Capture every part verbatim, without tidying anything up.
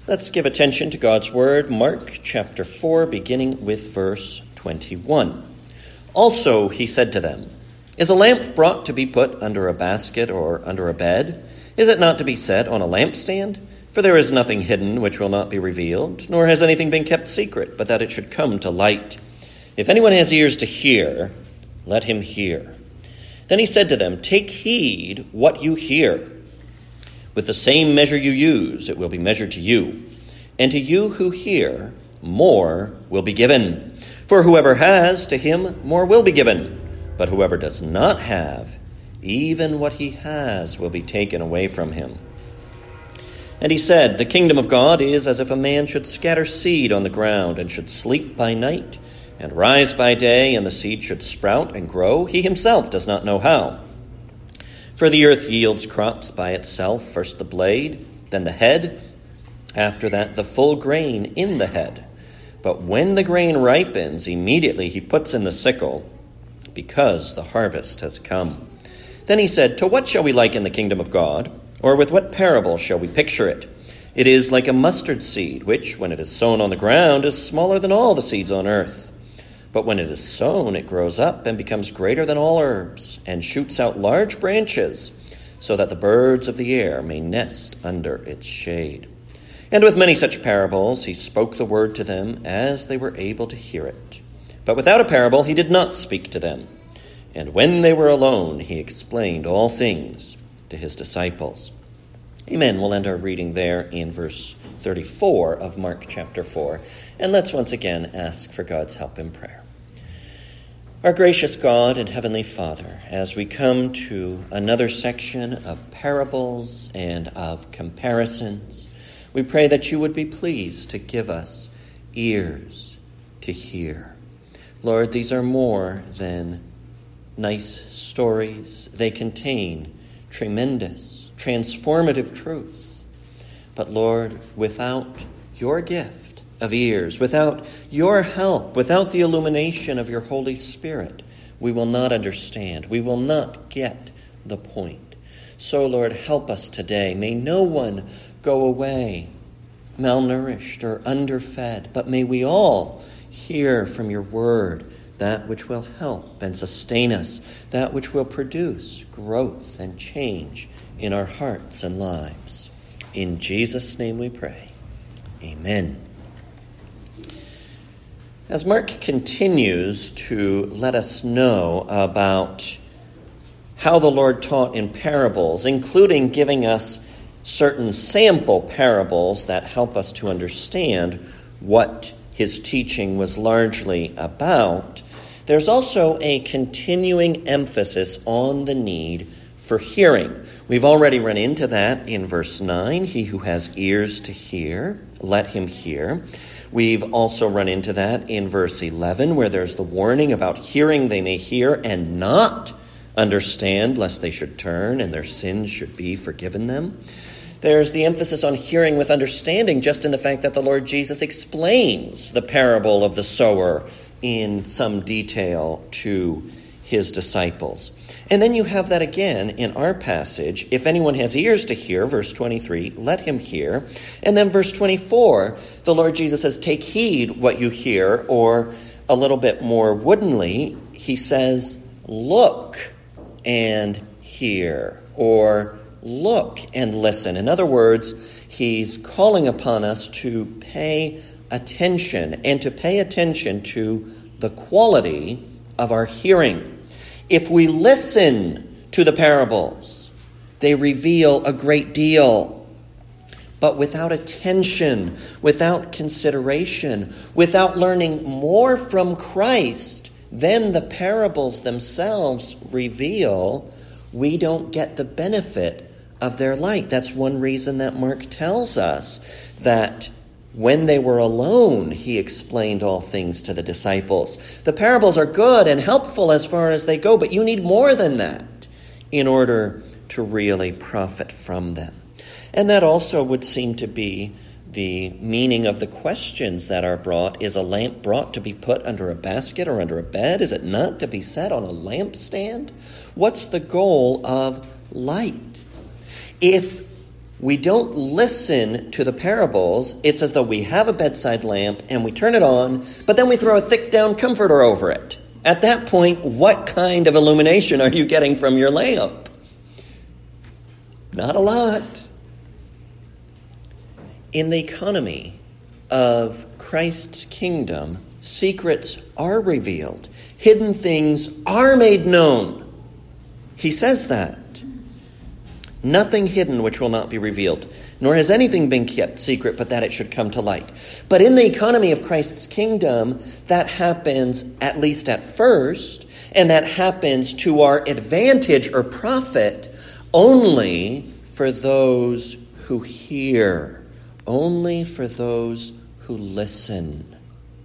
Let's give attention to God's word, Mark chapter four, beginning with verse twenty-one. Also he said to them, "Is a lamp brought to be put under a basket or under a bed? Is it not to be set on a lampstand? For there is nothing hidden which will not be revealed, nor has anything been kept secret, but that it should come to light. If anyone has ears to hear, let him hear." Then he said to them, "Take heed what you hear. With the same measure you use, it will be measured to you. And to you who hear, more will be given. For whoever has, to him more will be given. But whoever does not have, even what he has will be taken away from him." And he said, "The kingdom of God is as if a man should scatter seed on the ground, and should sleep by night, and rise by day, and the seed should sprout and grow. He himself does not know how. For the earth yields crops by itself, first the blade, then the head, after that the full grain in the head. But when the grain ripens, immediately he puts in the sickle, because the harvest has come." Then he said, "To what shall we liken the kingdom of God? Or with what parable shall we picture it? It is like a mustard seed, which, when it is sown on the ground, is smaller than all the seeds on earth. But when it is sown, it grows up and becomes greater than all herbs, and shoots out large branches, so that the birds of the air may nest under its shade." And with many such parables he spoke the word to them as they were able to hear it. But without a parable he did not speak to them. And when they were alone, he explained all things to his disciples. Amen. We'll end our reading there in verse thirty-four of Mark chapter four. And let's once again ask for God's help in prayer. Our gracious God and Heavenly Father, as we come to another section of parables and of comparisons, we pray that you would be pleased to give us ears to hear. Lord, these are more than nice stories. They contain tremendous, transformative truth. But Lord, without your gift of ears, without your help, without the illumination of your Holy Spirit, we will not understand. We will not get the point. So, Lord, help us today. May no one go away malnourished or underfed, but may we all hear from your word that which will help and sustain us, that which will produce growth and change in our hearts and lives. In Jesus' name we pray. Amen. As Mark continues to let us know about how the Lord taught in parables, including giving us certain sample parables that help us to understand what his teaching was largely about, there's also a continuing emphasis on the need for hearing. We've already run into that in verse nine. He who has ears to hear, let him hear. We've also run into that in verse eleven, where there's the warning about hearing they may hear and not understand, lest they should turn and their sins should be forgiven them. There's the emphasis on hearing with understanding, just in the fact that the Lord Jesus explains the parable of the sower in some detail to his disciples. And then you have that again in our passage. If anyone has ears to hear, verse twenty-three, let him hear. And then verse twenty-four, the Lord Jesus says, take heed what you hear, or a little bit more woodenly, he says, look and hear, or look and listen. In other words, he's calling upon us to pay attention, and to pay attention to the quality of our hearing. If we listen to the parables, they reveal a great deal. But without attention, without consideration, without learning more from Christ than the parables themselves reveal, we don't get the benefit of their light. That's one reason that Mark tells us that when they were alone, he explained all things to the disciples. The parables are good and helpful as far as they go, but you need more than that in order to really profit from them. And that also would seem to be the meaning of the questions that are brought. Is a lamp brought to be put under a basket or under a bed? Is it not to be set on a lampstand? What's the goal of light? If we don't listen to the parables. It's as though we have a bedside lamp and we turn it on, but then we throw a thick down comforter over it. At that point, what kind of illumination are you getting from your lamp? Not a lot. In the economy of Christ's kingdom, secrets are revealed. Hidden things are made known. He says that. Nothing hidden which will not be revealed, nor has anything been kept secret but that it should come to light. But in the economy of Christ's kingdom, that happens at least at first, and that happens to our advantage or profit only for those who hear, only for those who listen.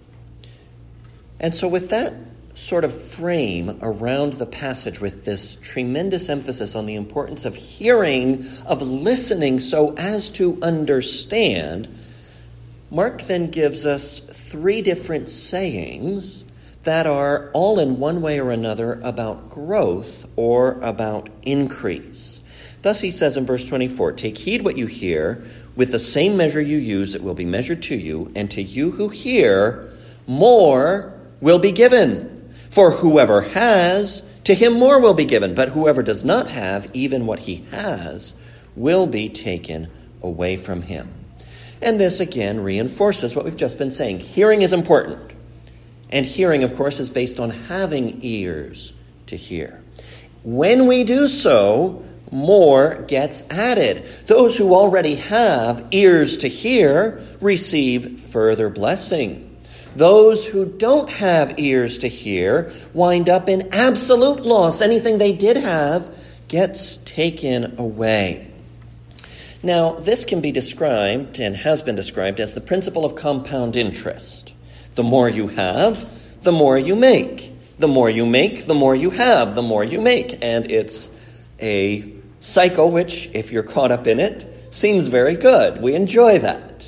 And so with that sort of frame around the passage, with this tremendous emphasis on the importance of hearing, of listening so as to understand, Mark then gives us three different sayings that are all in one way or another about growth or about increase. Thus he says in verse twenty-four, "Take heed what you hear. With the same measure you use, it will be measured to you. And to you who hear, more will be given. For whoever has, to him more will be given. But whoever does not have, even what he has, will be taken away from him." And this again reinforces what we've just been saying. Hearing is important. And hearing, of course, is based on having ears to hear. When we do so, more gets added. Those who already have ears to hear receive further blessing. Those who don't have ears to hear wind up in absolute loss. Anything they did have gets taken away. Now, this can be described and has been described as the principle of compound interest. The more you have, the more you make. The more you make, the more you have, the more you make. And it's a cycle which, if you're caught up in it, seems very good. We enjoy that.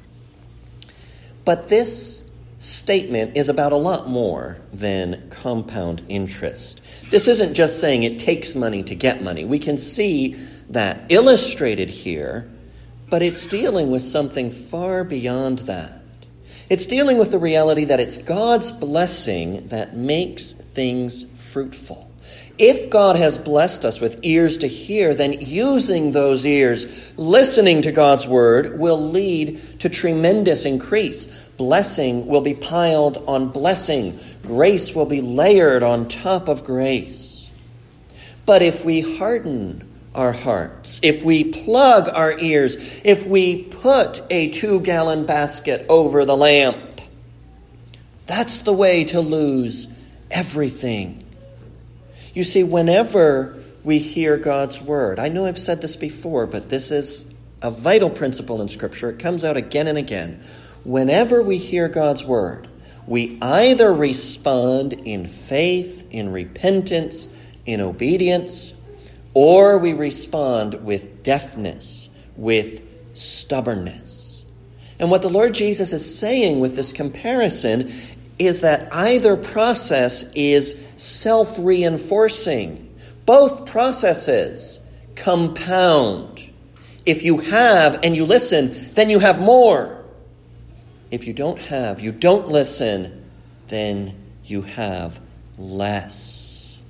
But this statement is about a lot more than compound interest. This isn't just saying it takes money to get money. We can see that illustrated here, but it's dealing with something far beyond that. It's dealing with the reality that it's God's blessing that makes things fruitful. If God has blessed us with ears to hear, then using those ears, listening to God's word, will lead to tremendous increase. Blessing will be piled on blessing. Grace will be layered on top of grace. But if we harden our hearts, if we plug our ears, if we put a two-gallon basket over the lamp, that's the way to lose everything. You see, whenever we hear God's word, I know I've said this before, but this is a vital principle in Scripture. It comes out again and again. Whenever we hear God's word, we either respond in faith, in repentance, in obedience, or we respond with deafness, with stubbornness. And what the Lord Jesus is saying with this comparison is that either process is self-reinforcing. Both processes compound. If you have and you listen, then you have more. If you don't have, you don't listen, then you have less.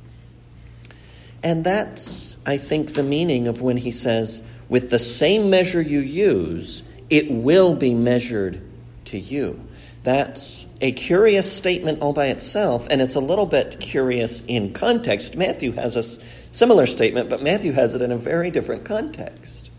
And that's, I think, the meaning of when he says, with the same measure you use, it will be measured to you. That's a curious statement all by itself, and it's a little bit curious in context. Matthew has a similar statement, but Matthew has it in a very different context.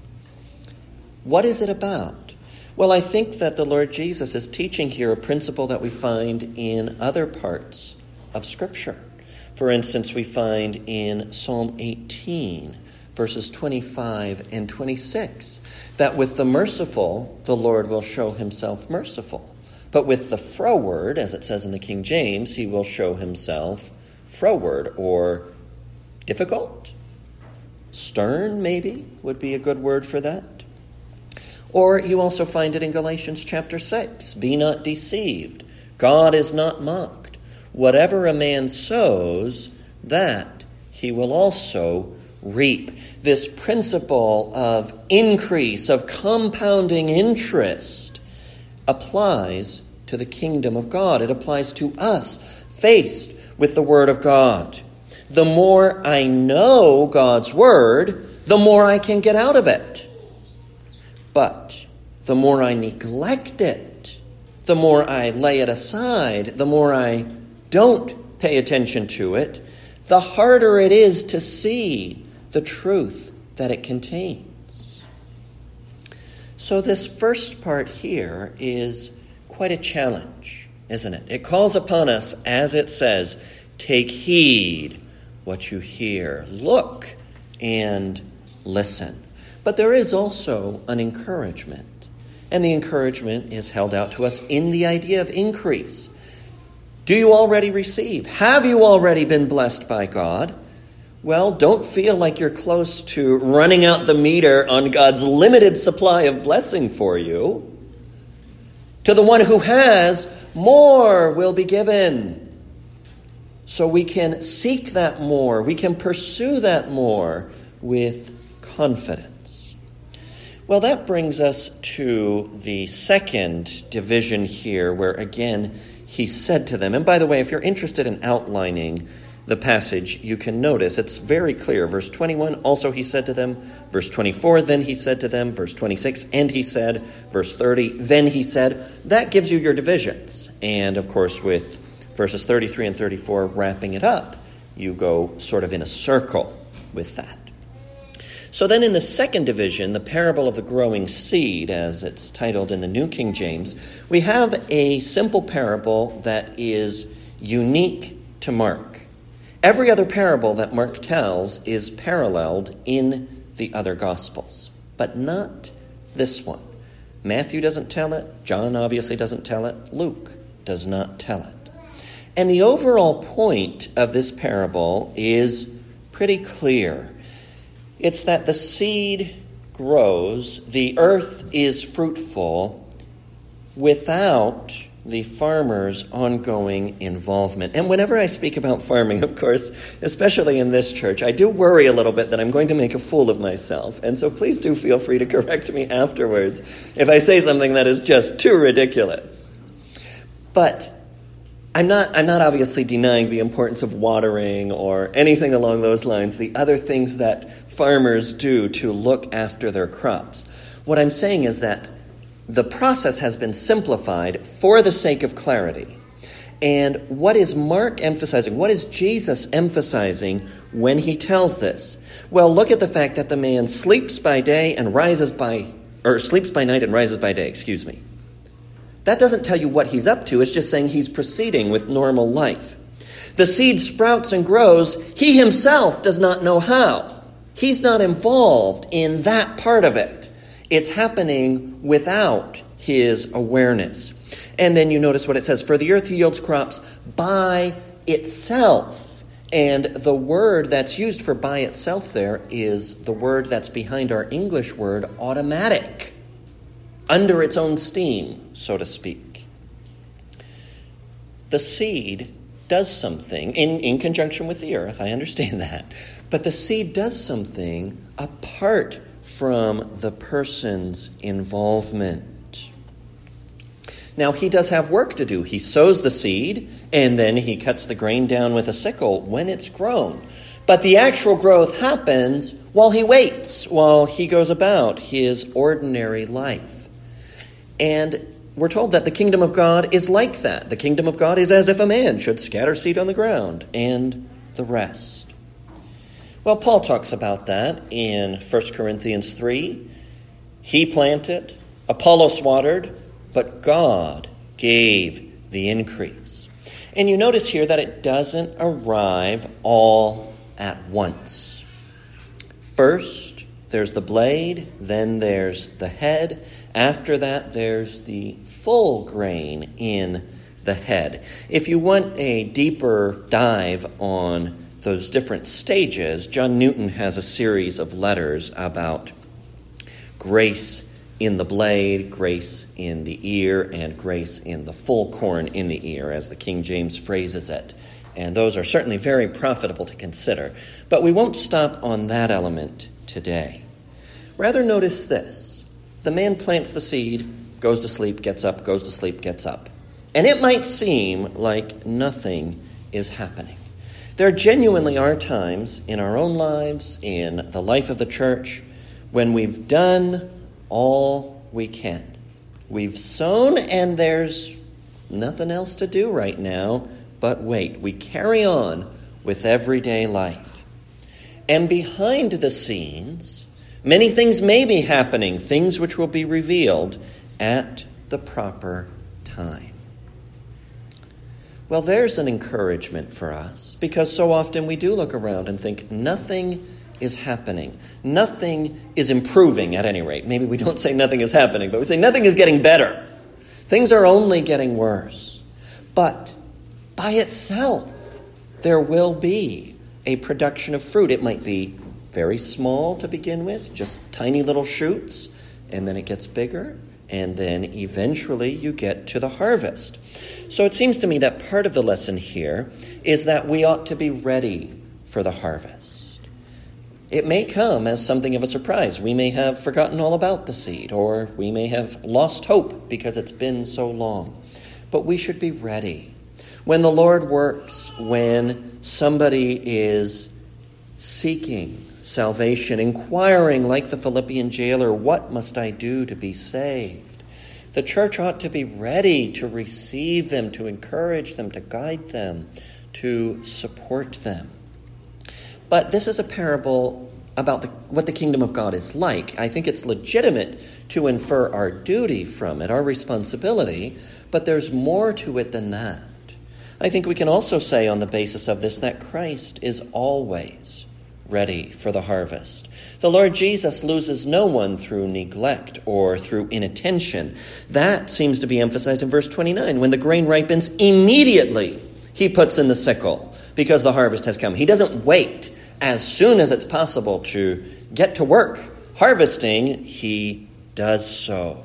What is it about? Well, I think that the Lord Jesus is teaching here a principle that we find in other parts of Scripture. For instance, we find in Psalm eighteen, verses twenty-five and twenty-six, that with the merciful, the Lord will show himself merciful. But with the froward, as it says in the King James, he will show himself froward, or difficult, stern maybe would be a good word for that. Or you also find it in Galatians chapter six. Be not deceived. God is not mocked. Whatever a man sows, that he will also reap. This principle of increase, of compounding interest, applies to the kingdom of God. It applies to us, faced with the Word of God. The more I know God's Word, the more I can get out of it. But the more I neglect it, the more I lay it aside, the more I don't pay attention to it, the harder it is to see the truth that it contains. So this first part here is quite a challenge, isn't it? It calls upon us, as it says, take heed what you hear. Look and listen. But there is also an encouragement. And the encouragement is held out to us in the idea of increase. Do you already receive? Have you already been blessed by God? Well, don't feel like you're close to running out the meter on God's limited supply of blessing for you. To the one who has, more will be given. So we can seek that more. We can pursue that more with confidence. Well, that brings us to the second division here, where again, he said to them, and by the way, if you're interested in outlining the passage, you can notice it's very clear. Verse twenty-one, also he said to them. Verse twenty-four, then he said to them. Verse twenty-six, and he said. Verse thirty, then he said. That gives you your divisions. And of course, with verses thirty-three and thirty-four wrapping it up, you go sort of in a circle with that. So then in the second division, the parable of the growing seed, as it's titled in the New King James, we have a simple parable that is unique to Mark. Every other parable that Mark tells is paralleled in the other Gospels, but not this one. Matthew doesn't tell it. John obviously doesn't tell it. Luke does not tell it. And the overall point of this parable is pretty clear. It's that the seed grows, the earth is fruitful without the farmer's ongoing involvement. And whenever I speak about farming, of course, especially in this church, I do worry a little bit that I'm going to make a fool of myself. And so please do feel free to correct me afterwards if I say something that is just too ridiculous. But I'm not I'm not obviously denying the importance of watering or anything along those lines, the other things that farmers do to look after their crops. What I'm saying is that the process has been simplified for the sake of clarity. And what is Mark emphasizing? What is Jesus emphasizing when he tells this? Well, look at the fact that the man sleeps by day and rises by, or sleeps by night and rises by day, excuse me. That doesn't tell you what he's up to. It's just saying he's proceeding with normal life. The seed sprouts and grows. He himself does not know how. He's not involved in that part of it. It's happening without his awareness. And then you notice what it says. For the earth yields crops by itself. And the word that's used for by itself there is the word that's behind our English word automatic. Under its own steam, so to speak. The seed does something in, in conjunction with the earth, I understand that. But the seed does something apart from the person's involvement. Now, he does have work to do. He sows the seed, and then he cuts the grain down with a sickle when it's grown. But the actual growth happens while he waits, while he goes about his ordinary life. And we're told that the kingdom of God is like that. The kingdom of God is as if a man should scatter seed on the ground, and the rest. Well, Paul talks about that in First Corinthians three. He planted, Apollos watered, but God gave the increase. And you notice here that it doesn't arrive all at once. First, there's the blade, then there's the head. After that, there's the full grain in the head. If you want a deeper dive on those different stages, John Newton has a series of letters about grace in the blade, grace in the ear, and grace in the full corn in the ear, as the King James phrases it And those are certainly very profitable to consider. But we won't stop on that element today. Rather, notice this. The man plants the seed, goes to sleep, gets up, goes to sleep, gets up. And it might seem like nothing is happening. There genuinely are times in our own lives, in the life of the church, when we've done all we can. We've sown and there's nothing else to do right now but wait. We carry on with everyday life. And behind the scenes, many things may be happening, things which will be revealed at the proper time. Well, there's an encouragement for us, because so often we do look around and think nothing is happening. Nothing is improving, at any rate. Maybe we don't say nothing is happening, but we say nothing is getting better. Things are only getting worse. But by itself, there will be a production of fruit. It might be very small to begin with, just tiny little shoots, and then it gets bigger. And then eventually you get to the harvest. So it seems to me that part of the lesson here is that we ought to be ready for the harvest. It may come as something of a surprise. We may have forgotten all about the seed, or we may have lost hope because it's been so long. But we should be ready. When the Lord works, when somebody is seeking salvation, inquiring like the Philippian jailer, what must I do to be saved? The church ought to be ready to receive them, to encourage them, to guide them, to support them. But this is a parable about the, what the kingdom of God is like. I think it's legitimate to infer our duty from it, our responsibility, but there's more to it than that. I think we can also say on the basis of this that Christ is always ready for the harvest. The Lord Jesus loses no one through neglect or through inattention. That seems to be emphasized in verse twenty-nine. When the grain ripens, immediately he puts in the sickle because the harvest has come. He doesn't wait. As soon as it's possible to get to work harvesting, he does so.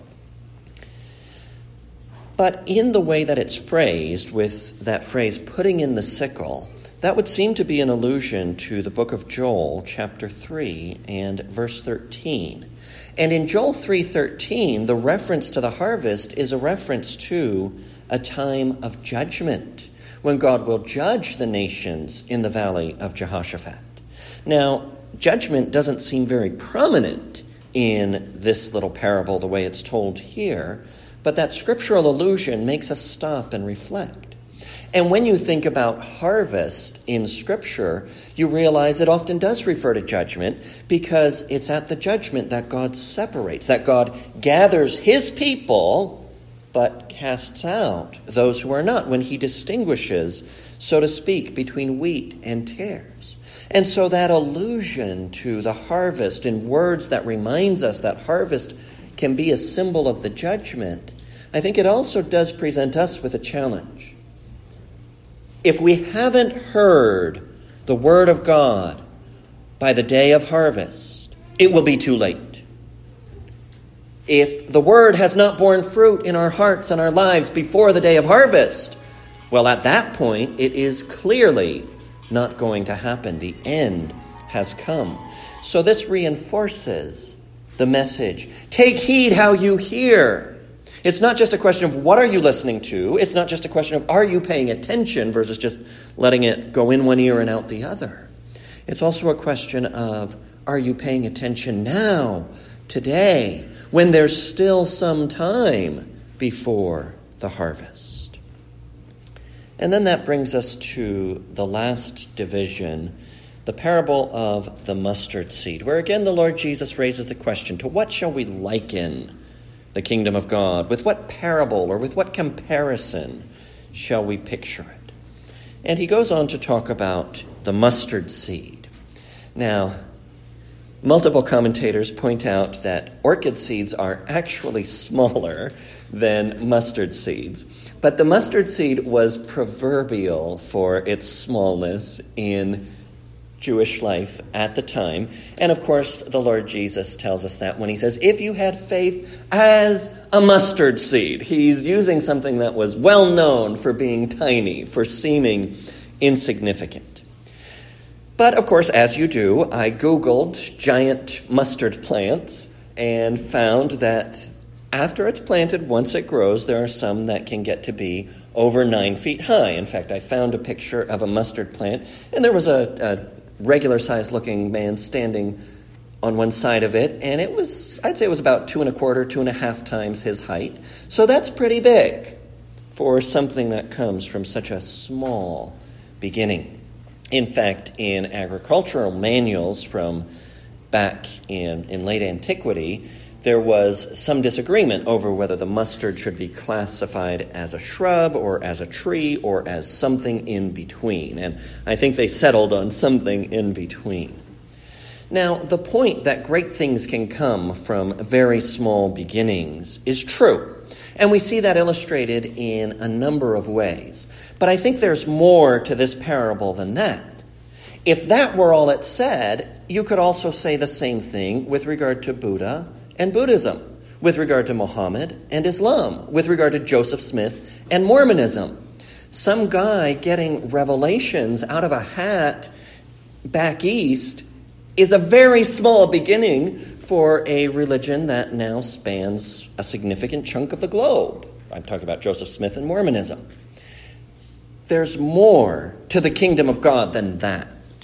But in the way that it's phrased, with that phrase, putting in the sickle, that would seem to be an allusion to the book of Joel, chapter three, and verse thirteen. And in Joel three thirteen, the reference to the harvest is a reference to a time of judgment, when God will judge the nations in the valley of Jehoshaphat. Now, judgment doesn't seem very prominent in this little parable the way it's told here, but that scriptural allusion makes us stop and reflect. And when you think about harvest in Scripture, you realize it often does refer to judgment, because it's at the judgment that God separates, that God gathers his people, but casts out those who are not, when he distinguishes, so to speak, between wheat and tares. And so that allusion to the harvest in words that reminds us that harvest can be a symbol of the judgment, I think it also does present us with a challenge. If we haven't heard the word of God by the day of harvest, it will be too late. If the word has not borne fruit in our hearts and our lives before the day of harvest, well, at that point, it is clearly not going to happen. The end has come. So this reinforces the message. Take heed how you hear. It's not just a question of what are you listening to. It's not just a question of are you paying attention versus just letting it go in one ear and out the other. It's also a question of are you paying attention now, today, when there's still some time before the harvest. And then that brings us to the last division, the parable of the mustard seed, where again the Lord Jesus raises the question, to what shall we liken the kingdom of God? With what parable or with what comparison shall we picture it? And he goes on to talk about the mustard seed. Now, multiple commentators point out that orchid seeds are actually smaller than mustard seeds. But the mustard seed was proverbial for its smallness in Jewish life at the time. And of course, the Lord Jesus tells us that when he says, if you had faith as a mustard seed, he's using something that was well known for being tiny, for seeming insignificant. But, of course, as you do, I Googled giant mustard plants and found that after it's planted, once it grows, there are some that can get to be over nine feet high. In fact, I found a picture of a mustard plant, and there was a, a regular-sized looking man standing on one side of it, and it was, I'd say it was about two and a quarter, two and a half times his height. So that's pretty big for something that comes from such a small beginning. In fact, in agricultural manuals from back in, in late antiquity, there was some disagreement over whether the mustard should be classified as a shrub or as a tree or as something in between. And I think they settled on something in between. Now, the point that great things can come from very small beginnings is true. And we see that illustrated in a number of ways. But I think there's more to this parable than that. If that were all it said, you could also say the same thing with regard to Buddha and Buddhism, with regard to Muhammad and Islam, with regard to Joseph Smith and Mormonism. Some guy getting revelations out of a hat back east is a very small beginning for a religion that now spans a significant chunk of the globe. I'm talking about Joseph Smith and Mormonism. There's more to the kingdom of God than that.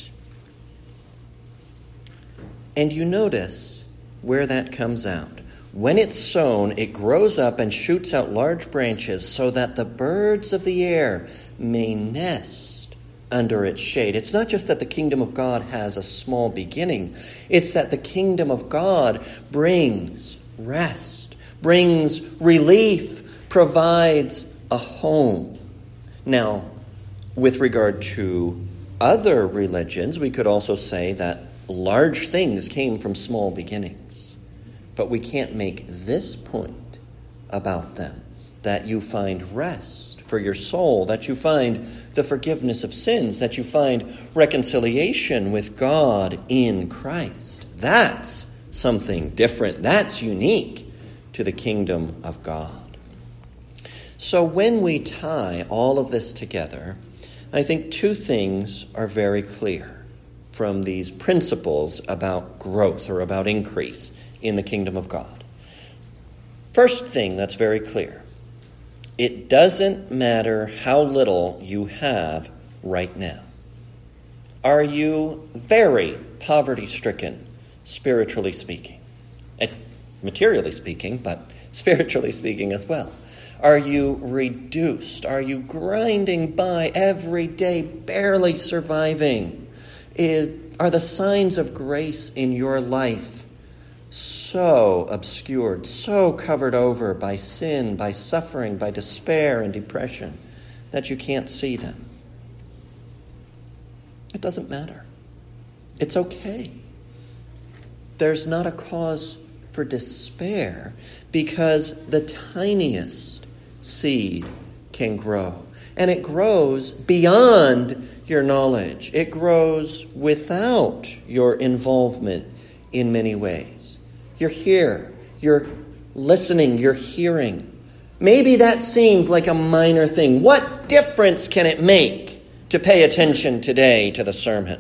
And you notice where that comes out. When it's sown, it grows up and shoots out large branches so that the birds of the air may nest under its shade. It's not just that the kingdom of God has a small beginning. It's that the kingdom of God brings rest, brings relief, provides a home. Now, with regard to other religions, we could also say that large things came from small beginnings. But we can't make this point about them, that you find rest for your soul, that you find the forgiveness of sins, that you find reconciliation with God in Christ. That's something different. That's unique to the kingdom of God. So when we tie all of this together, I think two things are very clear from these principles about growth or about increase in the kingdom of God. First thing that's very clear, it doesn't matter how little you have right now. Are you very poverty-stricken, spiritually speaking? And materially speaking, but spiritually speaking as well. Are you reduced? Are you grinding by every day, barely surviving? Is, are the signs of grace in your life so obscured, so covered over by sin, by suffering, by despair and depression that you can't see them? It doesn't matter. It's okay. There's not a cause for despair because the tiniest seed can grow. And it grows beyond your knowledge. It grows without your involvement in many ways. You're here. You're listening. You're hearing. Maybe that seems like a minor thing. What difference can it make to pay attention today to the sermon?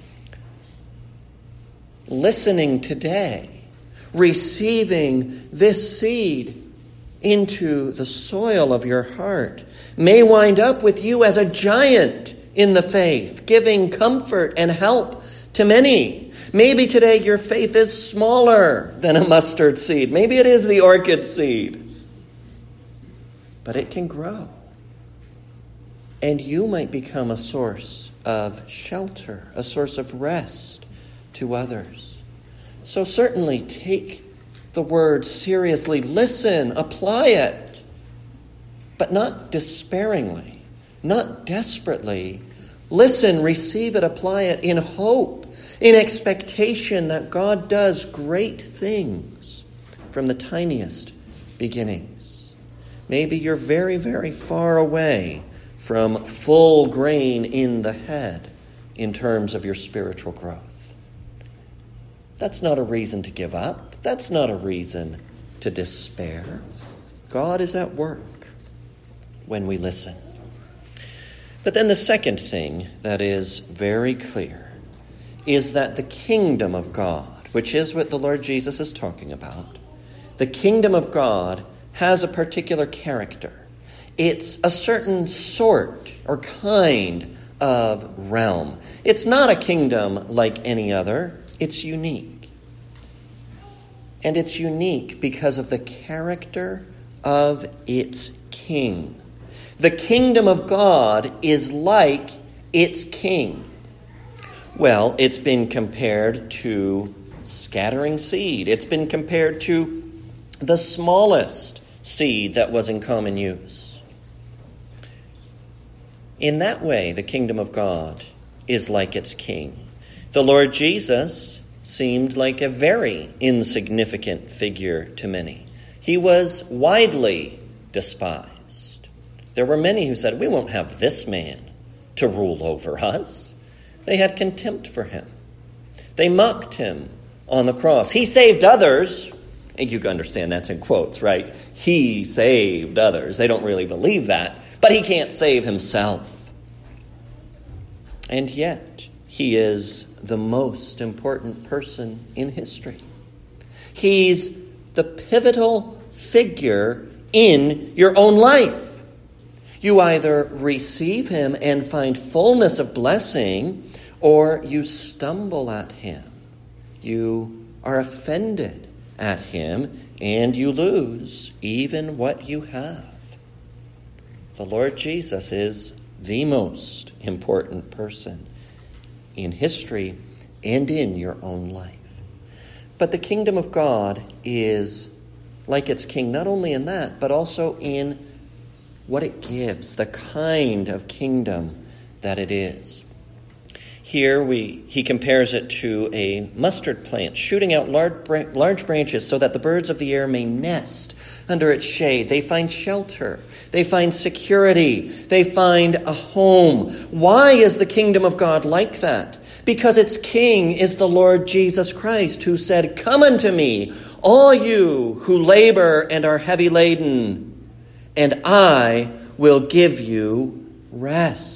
Listening today, receiving this seed into the soil of your heart may wind up with you as a giant in the faith, giving comfort and help to many. Maybe today your faith is smaller than a mustard seed. Maybe it is the orchid seed. But it can grow. And you might become a source of shelter, a source of rest to others. So certainly take the word seriously. Listen, apply it. But not despairingly, not desperately. Listen, receive it, apply it in hope, in expectation that God does great things from the tiniest beginnings. Maybe you're very, very far away from full grain in the head in terms of your spiritual growth. That's not a reason to give up. That's not a reason to despair. God is at work when we listen. But then the second thing that is very clear is that the kingdom of God, which is what the Lord Jesus is talking about, the kingdom of God has a particular character. It's a certain sort or kind of realm. It's not a kingdom like any other. It's unique. And it's unique because of the character of its king. The kingdom of God is like its king. Well, it's been compared to scattering seed. It's been compared to the smallest seed that was in common use. In that way, the kingdom of God is like its king. The Lord Jesus seemed like a very insignificant figure to many. He was widely despised. There were many who said, "We won't have this man to rule over us." They had contempt for him. They mocked him on the cross. He saved others. And you can understand that's in quotes, right? He saved others. They don't really believe that, but he can't save himself. And yet, he is the most important person in history. He's the pivotal figure in your own life. You either receive him and find fullness of blessing, or you stumble at him. You are offended at him, and you lose even what you have. The Lord Jesus is the most important person in history and in your own life. But the kingdom of God is like its king, not only in that, but also in what it gives, the kind of kingdom that it is. Here we he compares it to a mustard plant, shooting out large, large branches so that the birds of the air may nest under its shade. They find shelter. They find security. They find a home. Why is the kingdom of God like that? Because its king is the Lord Jesus Christ, who said, "Come unto me, all you who labor and are heavy laden, and I will give you rest."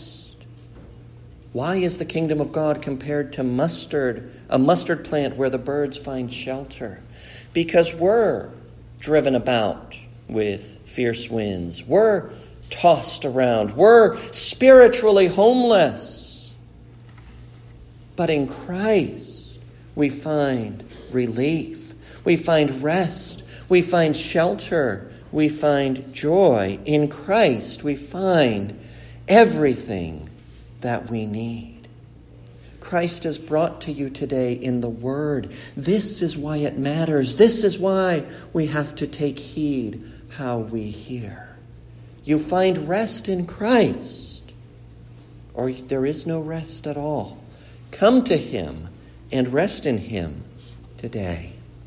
Why is the kingdom of God compared to mustard, a mustard plant where the birds find shelter? Because we're driven about with fierce winds. We're tossed around. We're spiritually homeless. But in Christ, we find relief. We find rest. We find shelter. We find joy. In Christ, we find everything that we need. Christ is brought to you today in the Word. This is why it matters. This is why we have to take heed how we hear. You find rest in Christ, or there is no rest at all. Come to him and rest in him today.